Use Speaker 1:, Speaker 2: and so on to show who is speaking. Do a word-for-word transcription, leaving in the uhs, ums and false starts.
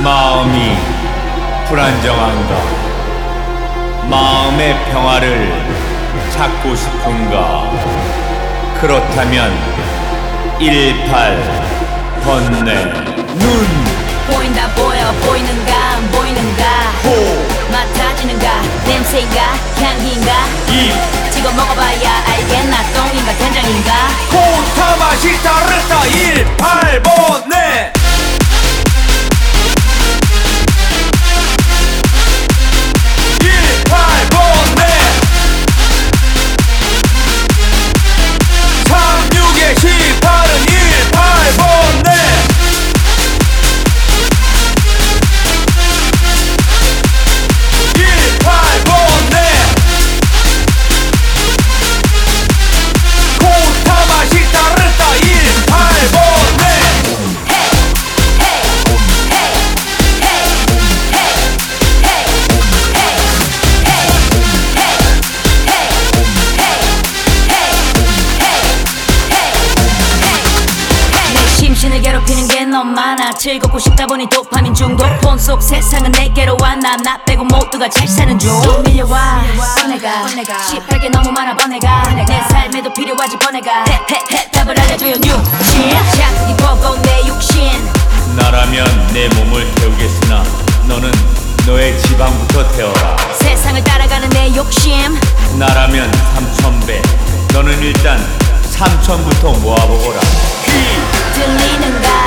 Speaker 1: 마음이 불안정한가? 마음의 평화를 찾고 싶은가? 그렇다면 일팔 번뇌 눈
Speaker 2: 보인다 보여 보이는가 안 보이는가
Speaker 1: 호
Speaker 2: 맡아지는가 냄새인가 향기인가
Speaker 1: 입
Speaker 2: 찍어 먹어봐야 알겠나 똥인가 된장인가
Speaker 1: 고타 맛이 다르다 일팔 번뇌 일팔 번뇌 삼육에 십팔은 일팔 번뇌 일팔 번뇌 고타 맛이 다르다 일팔 번뇌
Speaker 2: 내 심신을 괴롭히는 게 너무 많아 즐겁고 싶다 보니 도파민 중독 폰 속 세상은 내게로 와 나 나 빼고 모두가 잘 사는 중 또 밀려와 번뇌가 십팔 개 너무 많아 번뇌가 내 삶에도 필요하지 번뇌가 헤헤헤 답을 알려줘요 뉴신 자극이 보고 내 육신
Speaker 1: 나라면 내 몸을 태우겠으나 너는 너의 지방부터 태워라.
Speaker 2: 세상을 따라가는 내 욕심
Speaker 1: 나라면 삼천 배 너는 일단 삼천부터 모아보거라. 휘
Speaker 2: 들리는가